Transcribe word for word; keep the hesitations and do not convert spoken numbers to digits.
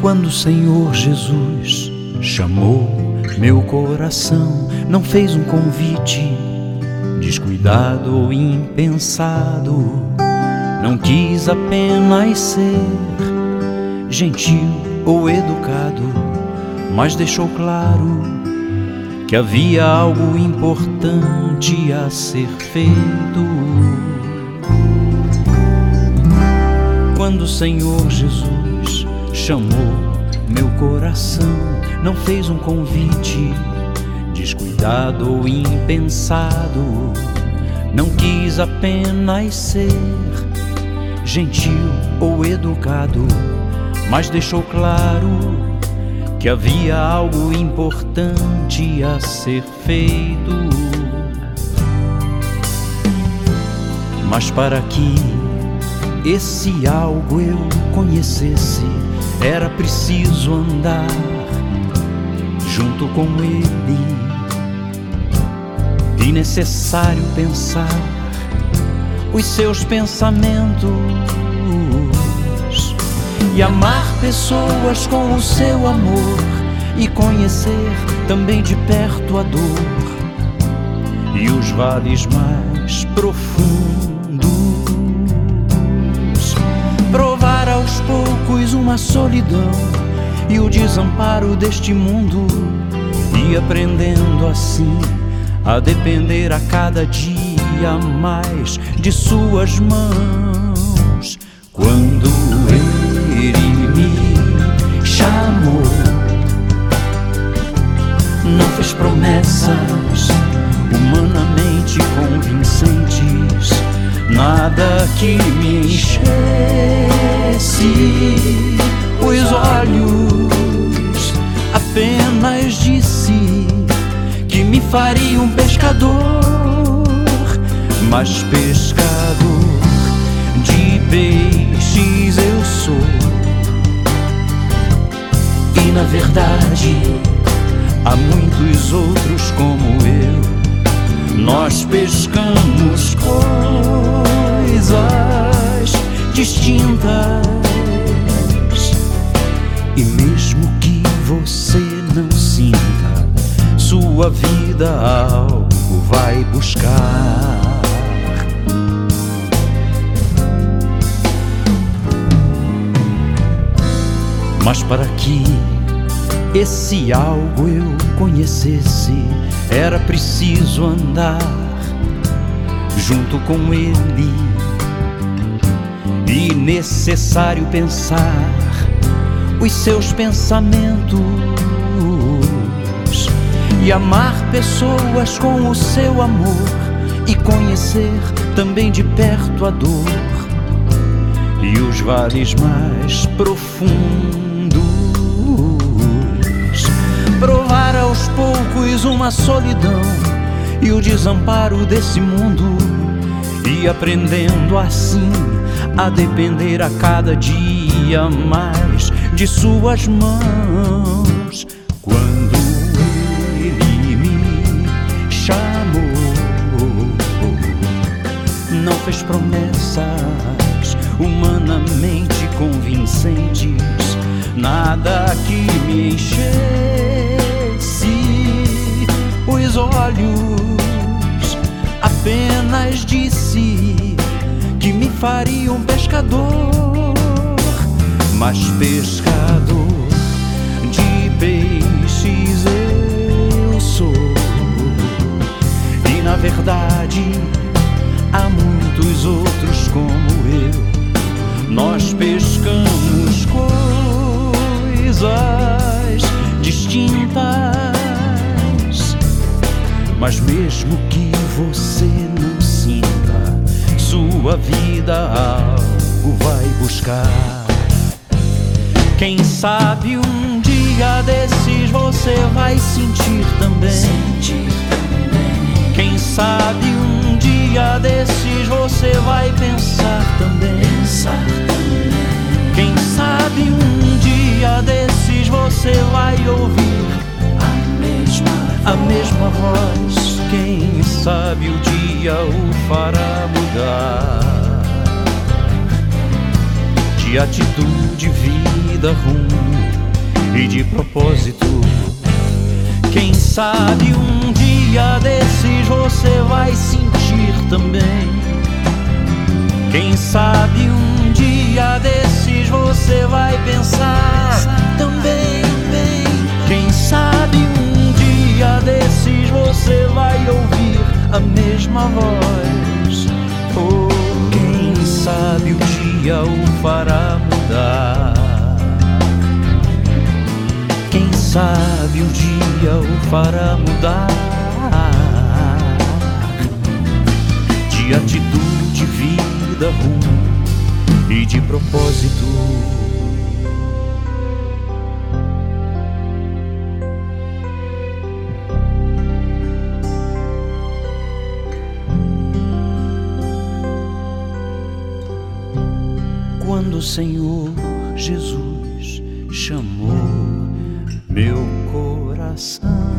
Quando o Senhor Jesus chamou meu coração, não fez um convite descuidado ou impensado. Não quis apenas ser gentil ou educado, mas deixou claro que havia algo importante a ser feito. Quando o Senhor Jesus chamou meu coração, não fez um convite descuidado ou impensado. Não quis apenas ser gentil ou educado, mas deixou claro que havia algo importante a ser feito. Mas para que esse algo eu conhecesse, era preciso andar junto com Ele, e necessário pensar os seus pensamentos e amar pessoas com o seu amor, e conhecer também de perto a dor e os vales mais profundos. Provar aos poucos uma solidão e o desamparo deste mundo, e aprendendo assim a depender a cada dia mais de suas mãos. Quando Ele me chamou, não fez promessas humanamente convincentes, nada que me enchesse os olhos. Apenas disse que me faria um pescador, mas pescador de peixes eu sou. E na verdade há muitos outros como eu. Nós pescamos coisas distintas, e mesmo que você não sinta, sua vida algo vai buscar. Mas para que esse algo eu conhecesse, era preciso andar junto com Ele, e necessário pensar os seus pensamentos e amar pessoas com o seu amor, e conhecer também de perto a dor e os vales mais profundos. Provar aos poucos uma solidão e o desamparo desse mundo, e aprendendo assim a depender a cada dia mais de suas mãos. Quando Ele me chamou, não fez promessas humanamente convincentes, nada que me enchesse os olhos. Apenas disse que me faria um pescador, mas pescador de peixes eu sou. E na verdade há muitos outros como eu. Nós pescamos coisas distintas, mas mesmo que você não sinta, sua vida algo vai buscar. Quem sabe um dia desses você vai sentir também. Sentir também. Quem sabe um dia desses você vai pensar também. Pensar também. Quem sabe um dia desses você vai ouvir a mesma voz. A mesma voz. Quem sabe o dia o fará mudar de atitude, vida, rumo e de propósito. Quem sabe um dia desses você vai sentir também. Quem sabe um dia desses você vai pensar também. Quem sabe um dia desses você vai ouvir a mesma voz. Oh, quem sabe o dia o fará mudar. Quem sabe o dia o fará mudar. De atitude, vida, rumo e de propósito. Quando o Senhor Jesus chamou meu coração,